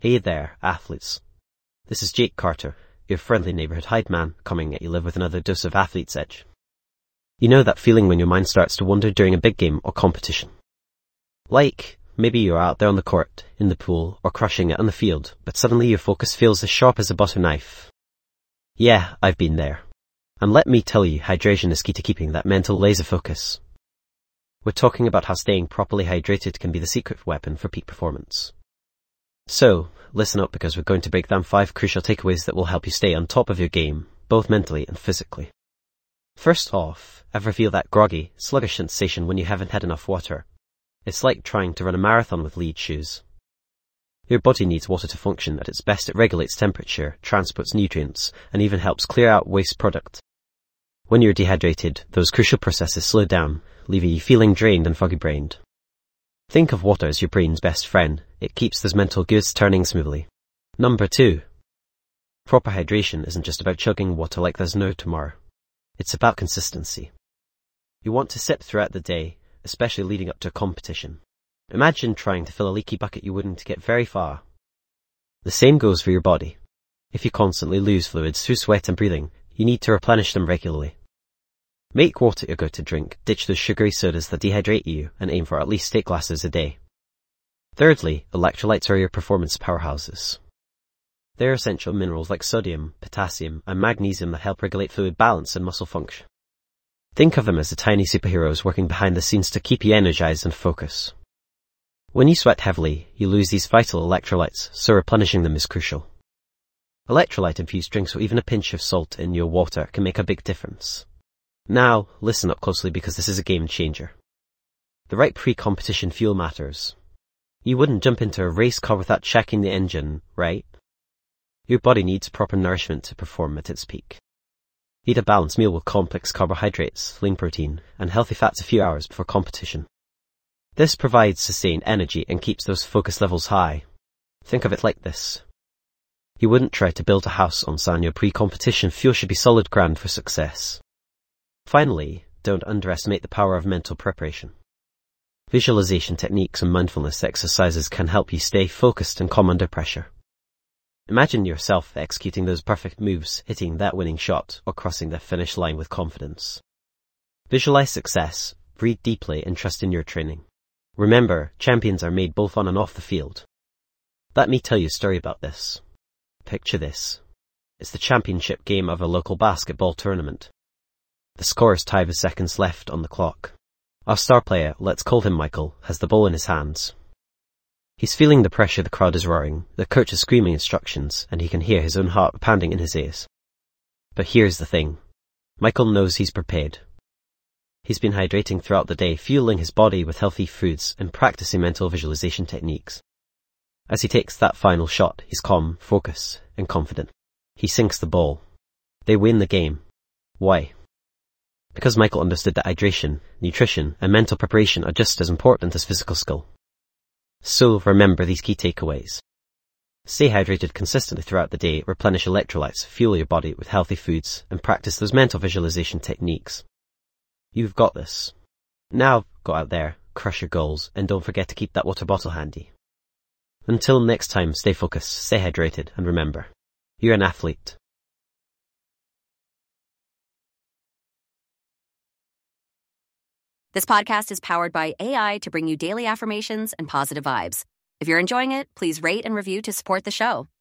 Hey there, athletes. This is Jake Carter, your friendly neighborhood hype man, coming at you live with another dose of Athlete's Edge. You know that feeling when your mind starts to wander during a big game or competition? Like, maybe you're out there on the court, in the pool, or crushing it on the field, but suddenly your focus feels as sharp as a butter knife. Yeah, I've been there. And let me tell you, hydration is key to keeping that mental laser focus. We're talking about how staying properly hydrated can be the secret weapon for peak performance. So, listen up because we're going to break down 5 crucial takeaways that will help you stay on top of your game, both mentally and physically. First off, ever feel that groggy, sluggish sensation when you haven't had enough water? It's like trying to run a marathon with lead shoes. Your body needs water to function at its best. It regulates temperature, transports nutrients, and even helps clear out waste product. When you're dehydrated, those crucial processes slow down, leaving you feeling drained and foggy-brained. Think of water as your brain's best friend. It keeps those mental gears turning smoothly. Number 2. Proper hydration isn't just about chugging water like there's no tomorrow. It's about consistency. You want to sip throughout the day, especially leading up to a competition. Imagine trying to fill a leaky bucket. You wouldn't get very far. The same goes for your body. If you constantly lose fluids through sweat and breathing, you need to replenish them regularly. Make water your go-to drink, ditch those sugary sodas that dehydrate you, and aim for at least 8 glasses a day. Thirdly, electrolytes are your performance powerhouses. They're essential minerals like sodium, potassium, and magnesium that help regulate fluid balance and muscle function. Think of them as the tiny superheroes working behind the scenes to keep you energized and focused. When you sweat heavily, you lose these vital electrolytes, so replenishing them is crucial. Electrolyte-infused drinks or even a pinch of salt in your water can make a big difference. Now, listen up closely because this is a game changer. The right pre-competition fuel matters. You wouldn't jump into a race car without checking the engine, right? Your body needs proper nourishment to perform at its peak. Eat a balanced meal with complex carbohydrates, lean protein, and healthy fats a few hours before competition. This provides sustained energy and keeps those focus levels high. Think of it like this. You wouldn't try to build a house on sand. Your pre-competition fuel should be solid ground for success. Finally, don't underestimate the power of mental preparation. Visualization techniques and mindfulness exercises can help you stay focused and calm under pressure. Imagine yourself executing those perfect moves, hitting that winning shot, or crossing the finish line with confidence. Visualize success, breathe deeply, and trust in your training. Remember, champions are made both on and off the field. Let me tell you a story about this. Picture this. It's the championship game of a local basketball tournament. The score is tied with seconds left on the clock. Our star player, let's call him Michael, has the ball in his hands. He's feeling the pressure. The crowd is roaring, the coach is screaming instructions, and he can hear his own heart pounding in his ears. But here's the thing. Michael knows he's prepared. He's been hydrating throughout the day, fueling his body with healthy foods and practicing mental visualization techniques. As he takes that final shot, he's calm, focused, and confident. He sinks the ball. They win the game. Why? Because Michael understood that hydration, nutrition, and mental preparation are just as important as physical skill. So remember these key takeaways. Stay hydrated consistently throughout the day, replenish electrolytes, fuel your body with healthy foods, and practice those mental visualization techniques. You've got this. Now, go out there, crush your goals, and don't forget to keep that water bottle handy. Until next time, stay focused, stay hydrated, and remember, you're an athlete. This podcast is powered by AI to bring you daily affirmations and positive vibes. If you're enjoying it, please rate and review to support the show.